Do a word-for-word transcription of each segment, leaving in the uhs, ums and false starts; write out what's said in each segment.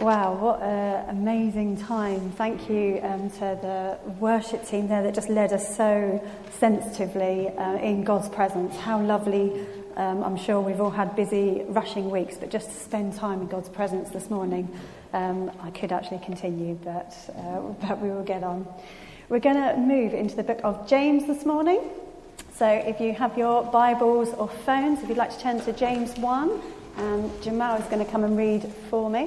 Wow, what an amazing time. Thank you um, to the worship team there that just led us so sensitively uh, in God's presence. How lovely. Um, I'm sure we've all had busy, rushing weeks, but just to spend time in God's presence this morning, um, I could actually continue, but, uh, but we will get on. We're going to move into the book of James this morning. So if you have your Bibles or phones, if you'd like to turn to James one, and Jamal is going to come and read for me.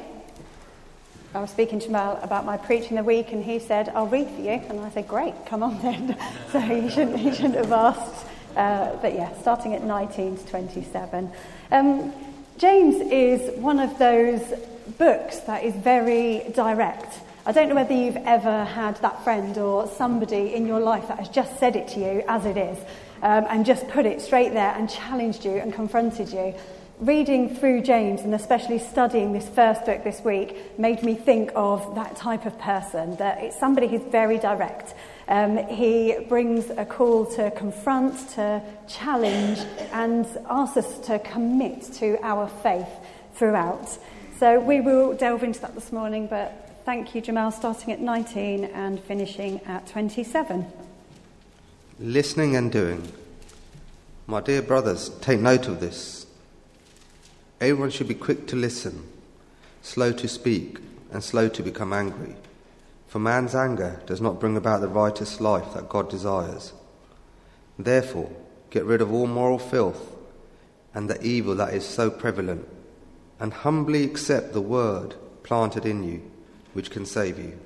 I was speaking to Jamal about my preaching the week, and he said, I'll read for you. And I said, great, come on then. So he shouldn't, he shouldn't have asked. Uh, but yeah, starting at nineteen to twenty-seven. Um, James is one of those books that is very direct. I don't know whether you've ever had that friend or somebody in your life that has just said it to you as it is, um, and just put it straight there and challenged you and confronted you. Reading through James, and especially studying this first book this week, made me think of that type of person, that it's somebody who's very direct. Um, he brings a call to confront, to challenge, and asks us to commit to our faith throughout. So we will delve into that this morning, but thank you, Jamal, starting at nineteen and finishing at twenty-seven. Listening and doing. My dear brothers, take note of this. Everyone should be quick to listen, slow to speak, and slow to become angry. For man's anger does not bring about the righteous life that God desires. Therefore, get rid of all moral filth and the evil that is so prevalent, and humbly accept the word planted in you, which can save you.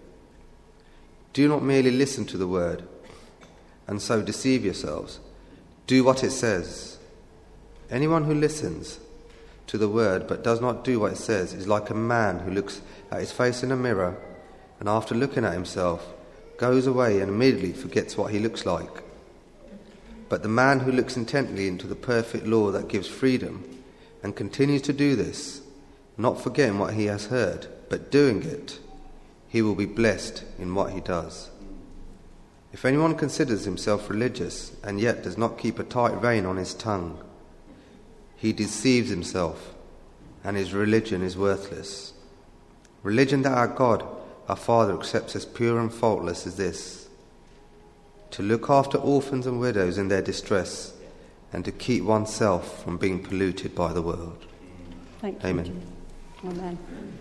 Do not merely listen to the word, and so deceive yourselves. Do what it says. Anyone who listens to the word but does not do what it says is like a man who looks at his face in a mirror and after looking at himself goes away and immediately forgets what he looks like. But the man who looks intently into the perfect law that gives freedom and continues to do this, not forgetting what he has heard but doing it, he will be blessed in what he does. If anyone considers himself religious and yet does not keep a tight rein on his tongue, he deceives himself, and his religion is worthless. Religion that our God, our Father, accepts as pure and faultless is this: to look after orphans and widows in their distress, and to keep oneself from being polluted by the world. Thank Amen. you. Amen.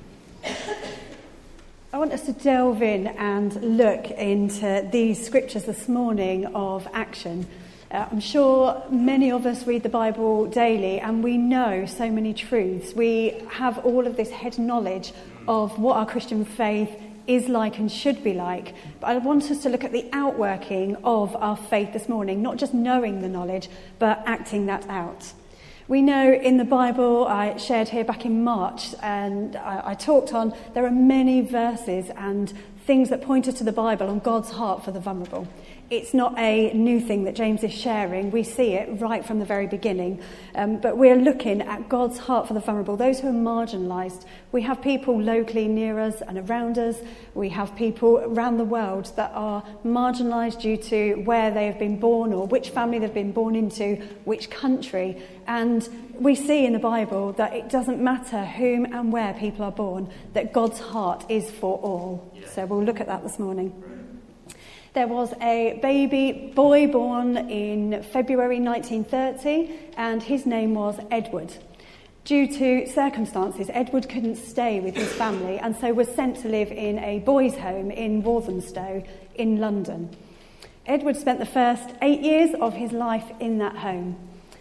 I want us to delve in and look into these scriptures this morning of action. Uh, I'm sure many of us read the Bible daily and we know so many truths. We have all of this head knowledge of what our Christian faith is like and should be like. But I want us to look at the outworking of our faith this morning, not just knowing the knowledge, but acting that out. We know in the Bible, I shared here back in March, and I, I talked on, there are many verses and things that point us to the Bible on God's heart for the vulnerable. It's not a new thing that James is sharing. We see it right from the very beginning. Um, but we're looking at God's heart for the vulnerable, those who are marginalised. We have people locally near us and around us. We have people around the world that are marginalised due to where they have been born or which family they've been born into, which country. And we see in the Bible that it doesn't matter whom and where people are born, that God's heart is for all. Yeah. So we'll look at that this morning. There was a baby boy born in February nineteen thirty, and his name was Edward. Due to circumstances, Edward couldn't stay with his family and so was sent to live in a boys' home in Walthamstow in London. Edward spent the first eight years of his life in that home.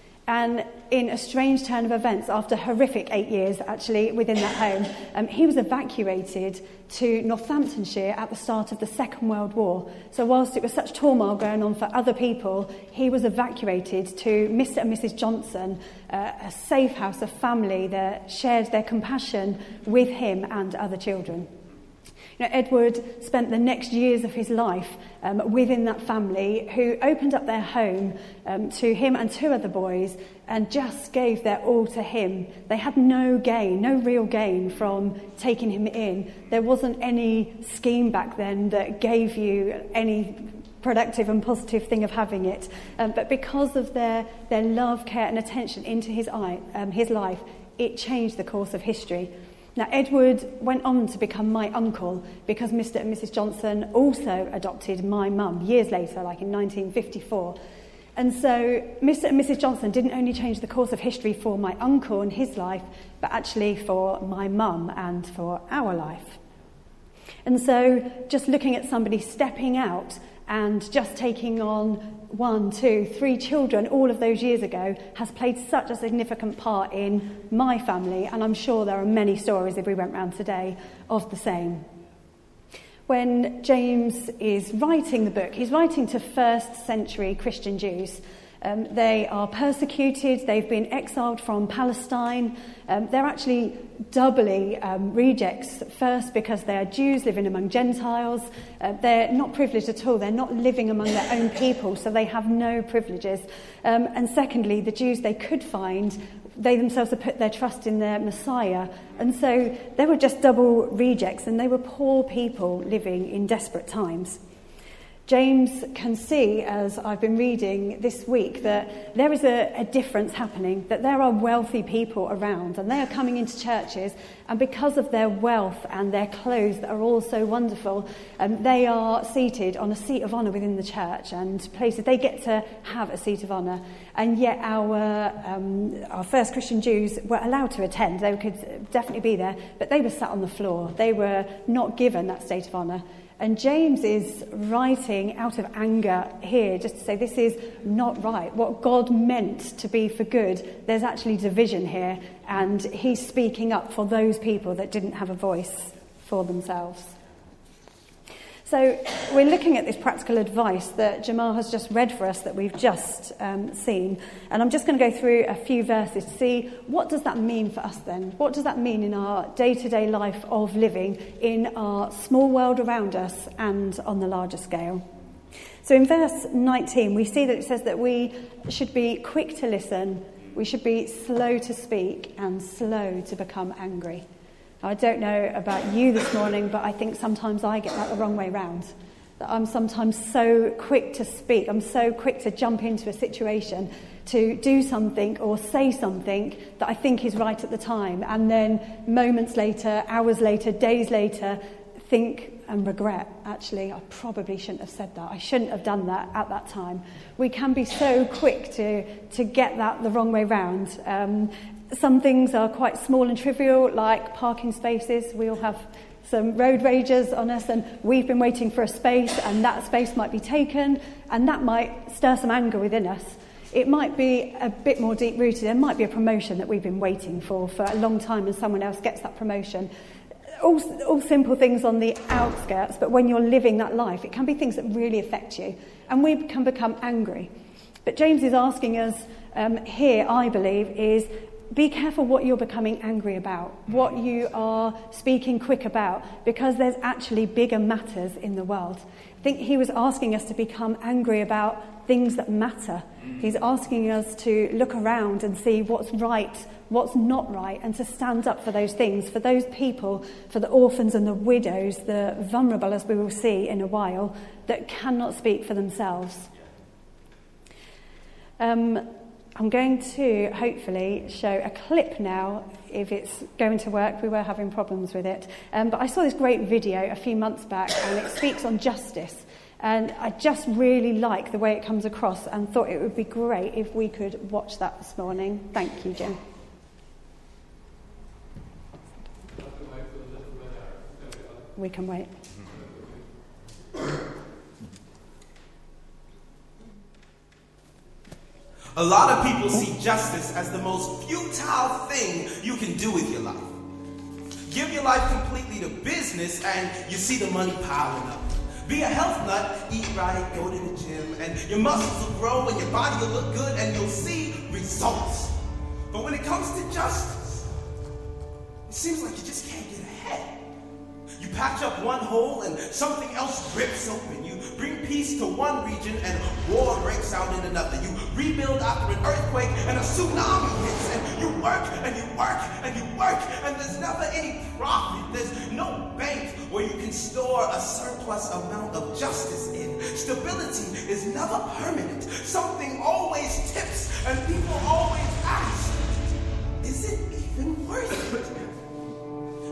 And in a strange turn of events, after horrific eight years actually within that home, um, he was evacuated to Northamptonshire at the start of the Second World War. So whilst it was such turmoil going on for other people, he was evacuated to Mister and Missus Johnson, uh, a safe house, a family that shared their compassion with him and other children. You know, Edward spent the next years of his life um, within that family, who opened up their home um, to him and two other boys and just gave their all to him. They had no gain, no real gain from taking him in. There wasn't any scheme back then that gave you any productive and positive thing of having it. Um, but because of their, their love, care and attention into his, eye, um, his life, it changed the course of history. Now, Edward went on to become my uncle because Mister and Missus Johnson also adopted my mum years later, like in nineteen fifty-four. And so Mister and Missus Johnson didn't only change the course of history for my uncle and his life, but actually for my mum and for our life. And so just looking at somebody stepping out and just taking on one, two, three children all of those years ago has played such a significant part in my family, and I'm sure there are many stories, if we went round today, of the same. When James is writing the book, he's writing to first century Christian Jews. Um, they are persecuted, they've been exiled from Palestine. Um, they're actually doubly um, rejects, first because they are Jews living among Gentiles. Uh, they're not privileged at all, they're not living among their own people, so they have no privileges. Um, and secondly, the Jews they could find, they themselves have put their trust in their Messiah. And so they were just double rejects, and they were poor people living in desperate times. James can see, as I've been reading this week, that there is a, a difference happening, that there are wealthy people around, and they are coming into churches, and because of their wealth and their clothes that are all so wonderful, um, they are seated on a seat of honour within the church, and places they get to have a seat of honour. And yet our um, our first Christian Jews were allowed to attend. They could definitely be there, but they were sat on the floor. They were not given that state of honour. And James is writing out of anger here, just to say this is not right. What God meant to be for good, there's actually division here, and he's speaking up for those people that didn't have a voice for themselves. So we're looking at this practical advice that Jamal has just read for us, that we've just um, seen. And I'm just going to go through a few verses to see what does that mean for us then? What does that mean in our day-to-day life of living in our small world around us and on the larger scale? So in verse nineteen, we see that it says that we should be quick to listen, we should be slow to speak, and slow to become angry. I don't know about you this morning, but I think sometimes I get that the wrong way round. That I'm sometimes so quick to speak, I'm so quick to jump into a situation, to do something or say something that I think is right at the time, and then moments later, hours later, days later, think and regret, actually, I probably shouldn't have said that. I shouldn't have done that at that time. We can be so quick to, to get that the wrong way round. Um, Some things are quite small and trivial, like parking spaces. We all have some road ragers on us, and we've been waiting for a space, and that space might be taken, and that might stir some anger within us. It might be a bit more deep-rooted. There might be a promotion that we've been waiting for for a long time, and someone else gets that promotion. All, all simple things on the outskirts, but when you're living that life, it can be things that really affect you, and we can become angry. But James is asking us um, here, I believe, is be careful what you're becoming angry about, what you are speaking quick about, because there's actually bigger matters in the world. I think he was asking us to become angry about things that matter. He's asking us to look around and see what's right, what's not right, and to stand up for those things, for those people, for the orphans and the widows, the vulnerable, as we will see in a while, that cannot speak for themselves. Um... I'm going to hopefully show a clip now, if it's going to work. We were having problems with it. Um, but I saw this great video a few months back, and it speaks on justice. And I just really like the way it comes across, and thought it would be great if we could watch that this morning. Thank you, Jim. We can wait. A lot of people see justice as the most futile thing you can do with your life. Give your life completely to business and you see the money piling up. Be a health nut, eat right, go to the gym, and your muscles will grow and your body will look good and you'll see results. But when it comes to justice, it seems like you just can't get ahead. You patch up one hole and something else rips open. You bring peace to one region and war breaks out in another. You rebuild after an earthquake and a tsunami hits, and you work and you work and you work, and there's never any profit. There's no bank where you can store a surplus amount of justice in. Stability is never permanent. Something always tips, and people always ask, is it even worth it?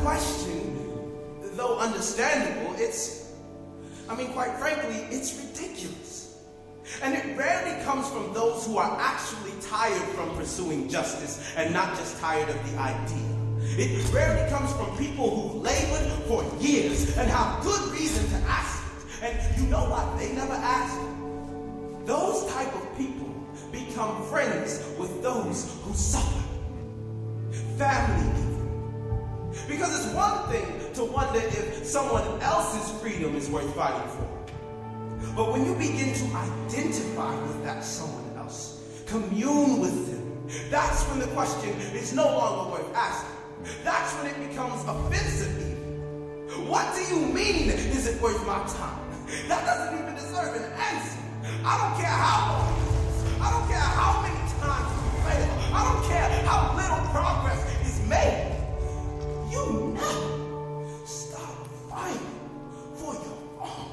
question, though understandable, it's, I mean, quite frankly, it's ridiculous. And it rarely comes from those who are actually tired from pursuing justice and not just tired of the idea. It rarely comes from people who've labored for years and have good reason to ask it. And you know what they never ask? Those type of people become friends with those who suffer. Family even. Because it's one thing to wonder if someone else's freedom is worth fighting for. But when you begin to identify with that someone else, commune with them, that's when the question is no longer worth asking. That's when it becomes offensive even. What do you mean, is it worth my time? That doesn't even deserve an answer. I don't care how long it is. I don't care how many times you fail. I don't care how little progress is made. You never stop fighting for your own.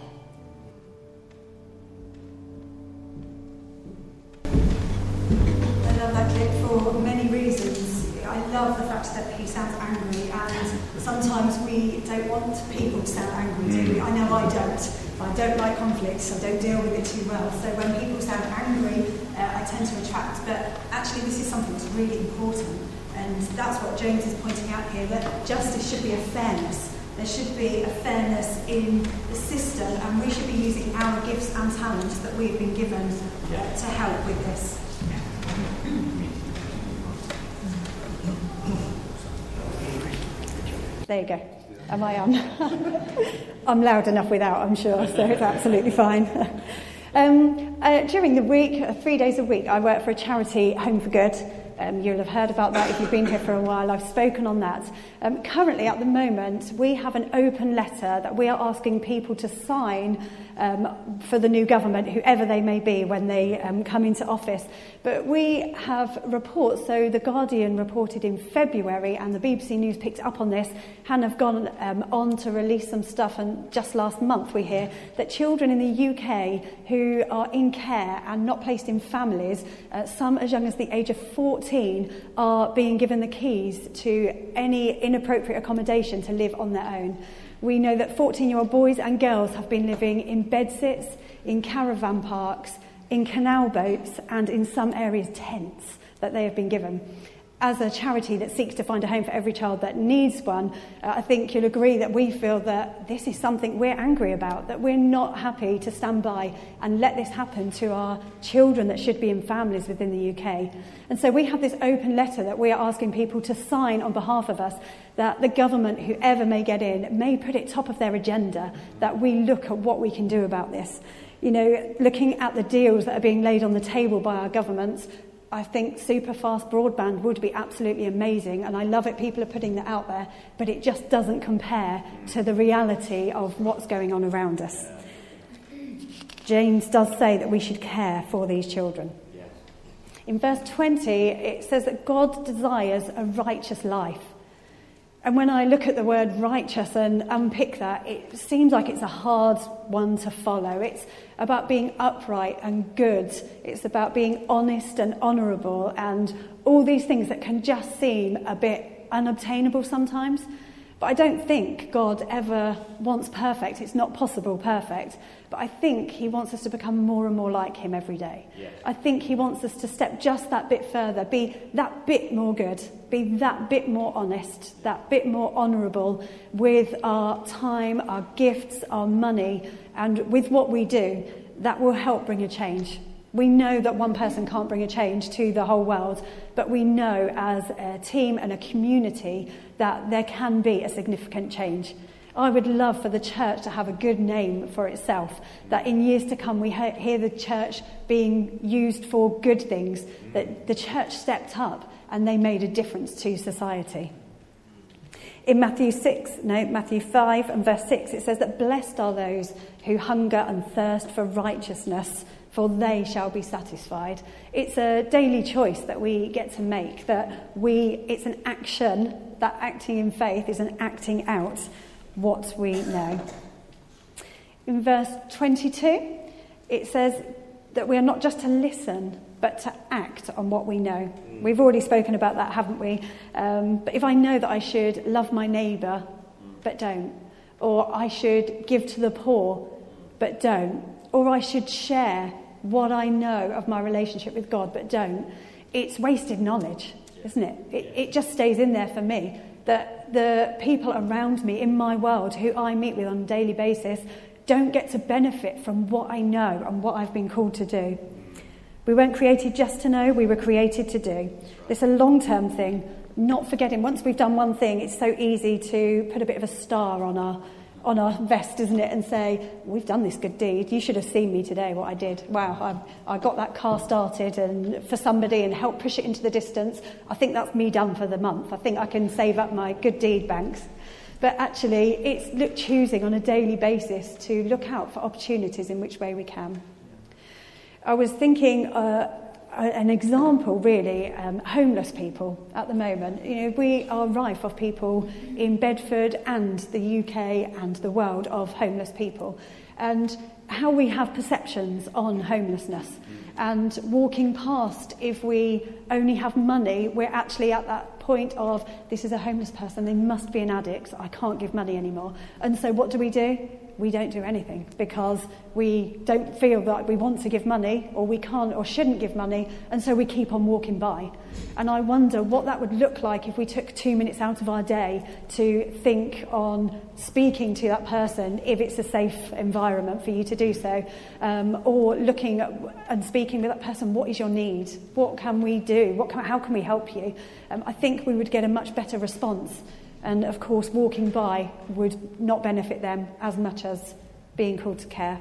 I love that clip for many reasons. I love the fact that he sounds angry, and sometimes we don't want people to sound angry, do we? I know I don't. I don't like conflicts, I don't deal with it too well. So when people sound angry, uh, I tend to retract. But actually this is something that's really important. And that's what James is pointing out here, that justice should be a fairness. There should be a fairness in the system, and we should be using our gifts and talents that we've been given uh, to help with this. There you go. Am I on? I'm loud enough without, I'm sure, so it's absolutely fine. um, uh, during the week, uh, three days a week, I work for a charity, Home for Good. Um, you'll have heard about that if you've been here for a while. I've spoken on that. Um, currently, at the moment, we have an open letter that we are asking people to sign um, for the new government, whoever they may be, when they um, come into office. But we have reports, so The Guardian reported in February, and the B B C News picked up on this, and have gone um, on to release some stuff, and just last month we hear that children in the U K who are in care and not placed in families, uh, some as young as the age of fourteen, are being given the keys to any inappropriate accommodation to live on their own. We know that fourteen-year-old boys and girls have been living in bedsits, in caravan parks, in canal boats, and in some areas tents that they have been given. As a charity that seeks to find a home for every child that needs one, uh, I think you'll agree that we feel that this is something we're angry about, that we're not happy to stand by and let this happen to our children that should be in families within the U K. And so we have this open letter that we are asking people to sign on behalf of us, that the government, whoever may get in, may put it top of their agenda, that we look at what we can do about this. You know, looking at the deals that are being laid on the table by our governments, I think super fast broadband would be absolutely amazing, and I love it people are putting that out there, but it just doesn't compare to the reality of what's going on around us. James does say that we should care for these children. In verse twenty, it says that God desires a righteous life. And when I look at the word righteous and unpick that, it seems like it's a hard one to follow. It's about being upright and good. It's about being honest and honourable and all these things that can just seem a bit unobtainable sometimes. But I don't think God ever wants perfect. It's not possible perfect. But I think he wants us to become more and more like him every day. Yes. I think he wants us to step just that bit further, be that bit more good, be that bit more honest, that bit more honourable with our time, our gifts, our money, and with what we do. That will help bring a change. We know that one person can't bring a change to the whole world, but we know as a team and a community that there can be a significant change. I would love for the church to have a good name for itself, that in years to come we hear the church being used for good things, that the church stepped up and they made a difference to society. In Matthew six, no, Matthew five and verse six, it says that blessed are those who hunger and thirst for righteousness, for they shall be satisfied. It's a daily choice that we get to make, that we, it's an action, that acting in faith is an acting out what we know. In verse twenty-two, it says that we are not just to listen, but to act on what we know. We've already spoken about that, haven't we? Um, but if I know that I should love my neighbour, but don't, or I should give to the poor, but don't, or I should share what I know of my relationship with God, but don't, it's wasted knowledge, isn't it? It, it just stays in there for me, that the people around me in my world who I meet with on a daily basis don't get to benefit from what I know and what I've been called to do. We weren't created just to know, we were created to do. It's a long-term thing, not forgetting. Once we've done one thing, it's so easy to put a bit of a star on our on our vest, isn't it, and say, we've done this good deed. You should have seen me today, what I did. Wow, I, I got that car started and for somebody and helped push it into the distance. I think that's me done for the month. I think I can save up my good deed banks. But actually, it's look, choosing on a daily basis to look out for opportunities in which way we can. I was thinking uh, an example, really, um, homeless people at the moment. You know, we are rife of people in Bedford and the U K and the world of homeless people, and how we have perceptions on homelessness. And walking past, if we only have money, we're actually at that point of, this is a homeless person, they must be an addict, I can't give money anymore. And so what do we do? We don't do anything because we don't feel that we want to give money, or we can't or shouldn't give money, and so we keep on walking by. And I wonder what that would look like if we took two minutes out of our day to think on speaking to that person, if it's a safe environment for you to do so, um, or looking at and speaking with that person, what is your need? What can we do? What can, how can we help you? Um, I think we would get a much better response. And of course, walking by would not benefit them as much as being called to care.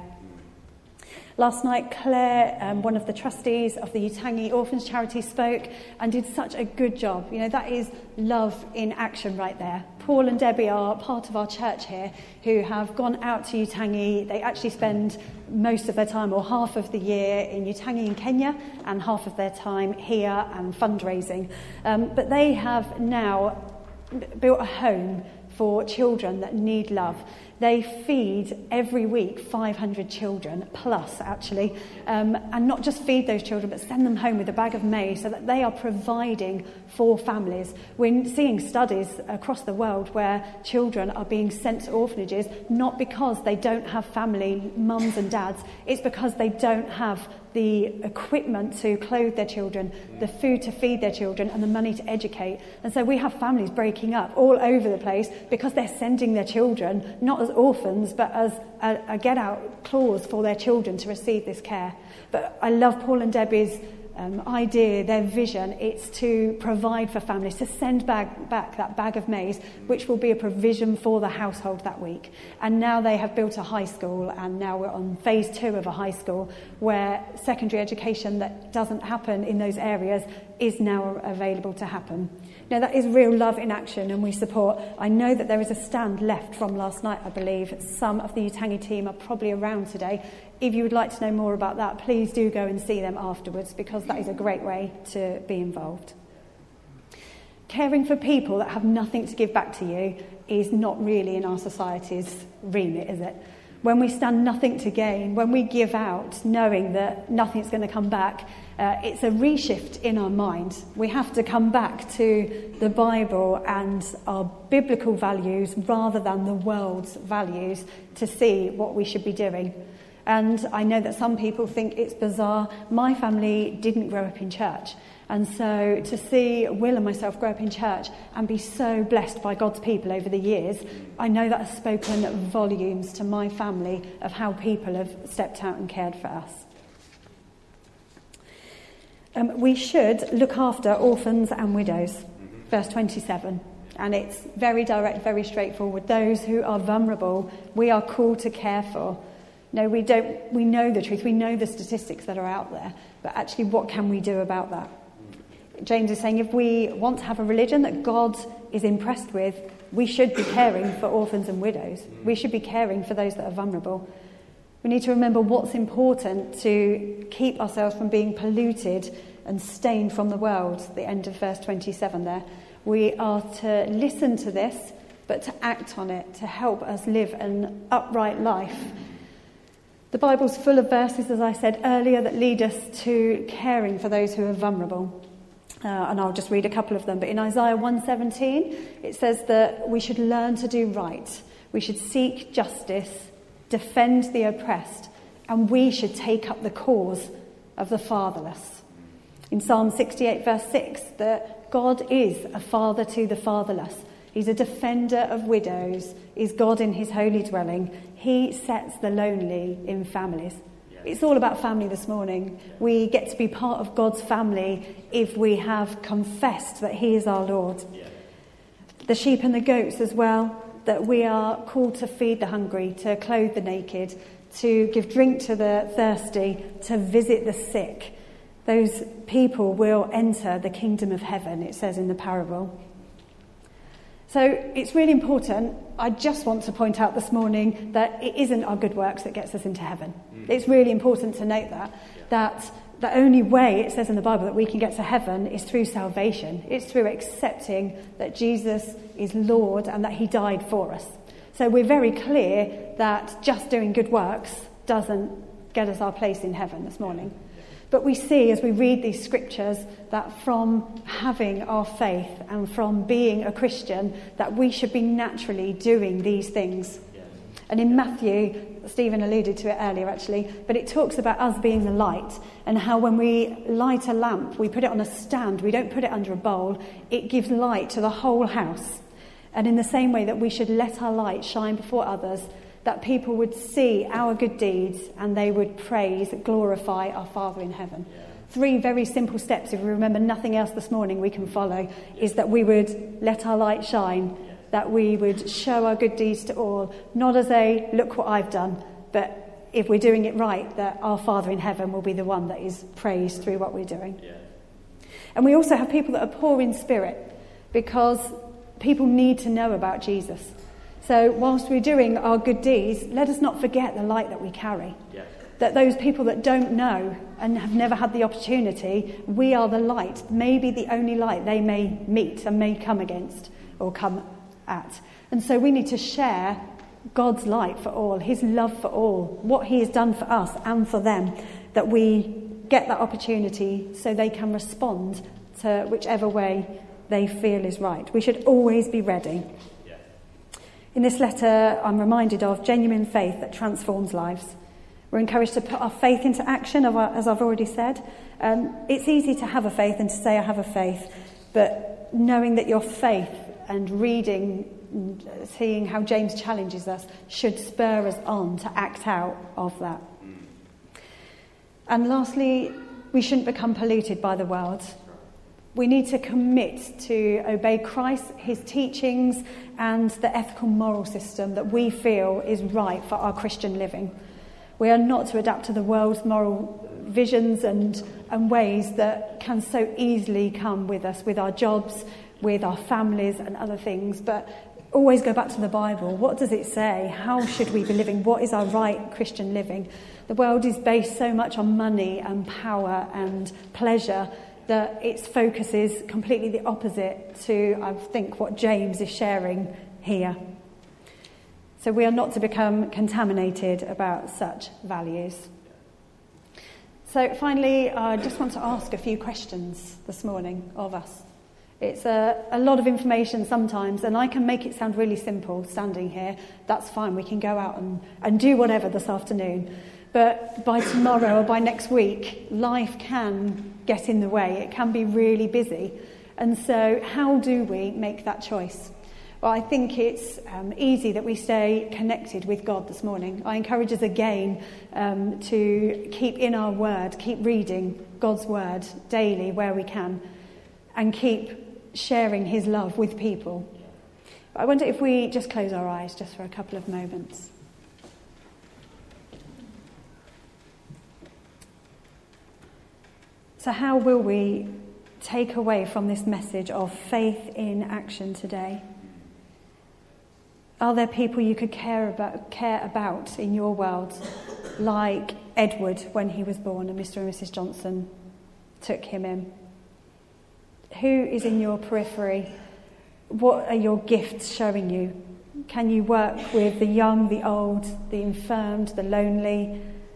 Last night, Claire, um, one of the trustees of the Utangi Orphans Charity, spoke and did such a good job. You know, that is love in action right there. Paul and Debbie are part of our church here who have gone out to Utangi. They actually spend most of their time, or half of the year, in Utangi in Kenya, and half of their time here and fundraising. Um, but they have now built a home for children that need love. They feed every week five hundred children, plus actually, um, and not just feed those children, but send them home with a bag of maize so that they are providing for families. We're seeing studies across the world where children are being sent to orphanages, not because they don't have family, mums and dads, it's because they don't have the equipment to clothe their children, the food to feed their children, and the money to educate. And so we have families breaking up all over the place because they're sending their children, not as orphans, but as a, a get-out clause for their children to receive this care. But I love Paul and Debbie's um, idea, their vision. It's to provide for families, to send back, back that bag of maize, which will be a provision for the household that week. And now they have built a high school, and now we're on phase two of a high school where secondary education that doesn't happen in those areas is now available to happen. Now, that is real love in action, and we support. I know that there is a stand left from last night, I believe. Some of the Utangi team are probably around today. If you would like to know more about that, please do go and see them afterwards, because that is a great way to be involved. Caring for people that have nothing to give back to you is not really in our society's remit, is it? When we stand nothing to gain, when we give out knowing that nothing's going to come back, uh, it's a reshift in our mind. We have to come back to the Bible and our biblical values rather than the world's values to see what we should be doing. And I know that some people think it's bizarre. My family didn't grow up in church. And so to see Will and myself grow up in church and be so blessed by God's people over the years, I know that has spoken volumes to my family of how people have stepped out and cared for us. Um, we should look after orphans and widows, verse twenty-seven. And it's very direct, very straightforward. Those who are vulnerable, we are called to care for. No, we don't. We know the truth. We know the statistics that are out there. But actually, what can we do about that? James is saying if we want to have a religion that God is impressed with, we should be caring for orphans and widows. We should be caring for those that are vulnerable. We need to remember what's important to keep ourselves from being polluted and stained from the world. The end of verse twenty-seven there. We are to listen to this, but to act on it, to help us live an upright life. The Bible's full of verses, as I said earlier, that lead us to caring for those who are vulnerable. Uh, and I'll just read a couple of them. But in Isaiah one seventeen, it says that we should learn to do right. We should seek justice, defend the oppressed, and we should take up the cause of the fatherless. In Psalm sixty-eight, verse six, that God is a father to the fatherless. He's a defender of widows. He's God in his holy dwelling. He sets the lonely in families. It's all about family this morning. We get to be part of God's family if we have confessed that he is our Lord. The sheep and the goats as well, that we are called to feed the hungry, to clothe the naked, to give drink to the thirsty, to visit the sick. Those people will enter the kingdom of heaven, it says in the parable. So it's really important. I just want to point out this morning that it isn't our good works that gets us into heaven. Mm. It's really important to note that, yeah. that the only way, it says in the Bible, that we can get to heaven is through salvation. It's through accepting that Jesus is Lord and that he died for us. So we're very clear that just doing good works doesn't get us our place in heaven this morning. But we see as we read these scriptures that from having our faith and from being a Christian, that we should be naturally doing these things. Yes. And in Matthew, Stephen alluded to it earlier actually, but it talks about us being the light and how when we light a lamp, we put it on a stand, we don't put it under a bowl, it gives light to the whole house. And in the same way that we should let our light shine before others, that people would see our good deeds and they would praise, glorify our Father in heaven. Yeah. Three very simple steps, if we remember nothing else this morning we can follow, is that we would let our light shine, yeah. that we would show our good deeds to all, not as a, look what I've done, but if we're doing it right, that our Father in heaven will be the one that is praised through what we're doing. Yeah. And we also have people that are poor in spirit, because people need to know about Jesus. So whilst we're doing our good deeds, let us not forget the light that we carry. Yes. That those people that don't know and have never had the opportunity, we are the light, maybe the only light they may meet and may come against or come at. And so we need to share God's light for all, his love for all, what he has done for us and for them, that we get that opportunity so they can respond to whichever way they feel is right. We should always be ready. In this letter, I'm reminded of genuine faith that transforms lives. We're encouraged to put our faith into action, as I've already said. Um, it's easy to have a faith and to say I have a faith, but knowing that your faith and reading, seeing how James challenges us, should spur us on to act out of that. And lastly, we shouldn't become polluted by the world. We need to commit to obey Christ, his teachings, and the ethical moral system that we feel is right for our Christian living. We are not to adapt to the world's moral visions and, and ways that can so easily come with us, with our jobs, with our families and other things, but always go back to the Bible. What does it say? How should we be living? What is our right Christian living? The world is based so much on money and power and pleasure that its focus is completely the opposite to, I think, what James is sharing here. So we are not to become contaminated about such values. So finally, I just want to ask a few questions this morning of us. It's a, a lot of information sometimes, and I can make it sound really simple standing here. That's fine, we can go out and, and do whatever this afternoon. But by tomorrow or by next week, life can get in the way. It can be really busy. And so how do we make that choice? Well, I think it's um, easy that we stay connected with God this morning. I encourage us again um, to keep in our word, keep reading God's word daily where we can, and keep sharing his love with people. But I wonder if we just close our eyes just for a couple of moments. So how will we take away from this message of faith in action today? Are there people you could care about, care about in your world, like Edward when he was born and Mister and Missus Johnson took him in? Who is in your periphery? What are your gifts showing you? Can you work with the young, the old, the infirmed, the lonely,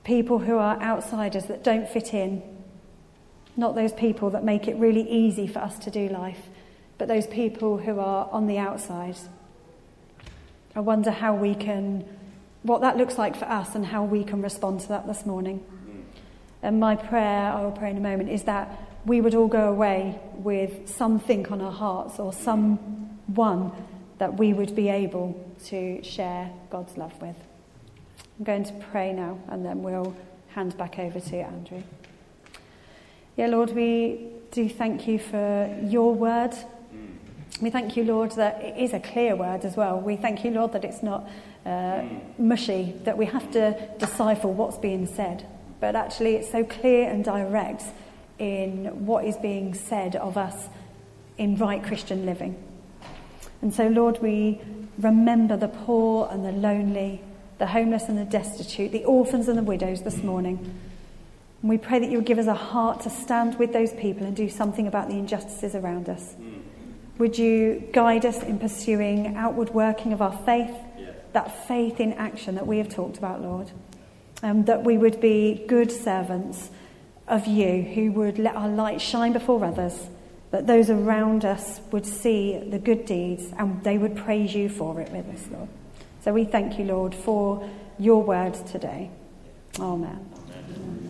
people who are outsiders that don't fit in, not those people that make it really easy for us to do life, but those people who are on the outside. I wonder how we can, what that looks like for us and how we can respond to that this morning. And my prayer, I will pray in a moment, is that we would all go away with something on our hearts or someone that we would be able to share God's love with. I'm going to pray now and then we'll hand back over to Andrew. Yeah, Lord, we do thank you for your word. We thank you, Lord, that it is a clear word as well. We thank you, Lord, that it's not uh, mushy, that we have to decipher what's being said. But actually it's so clear and direct in what is being said of us in right Christian living. And so, Lord, we remember the poor and the lonely, the homeless and the destitute, the orphans and the widows this morning. And we pray that you'll give us a heart to stand with those people and do something about the injustices around us. Would you guide us in pursuing outward working of our faith, yeah. that faith in action that we have talked about, Lord, um, that we would be good servants of you who would let our light shine before others, that those around us would see the good deeds and they would praise you for it with us, Lord. So we thank you, Lord, for your word today. Amen. Amen.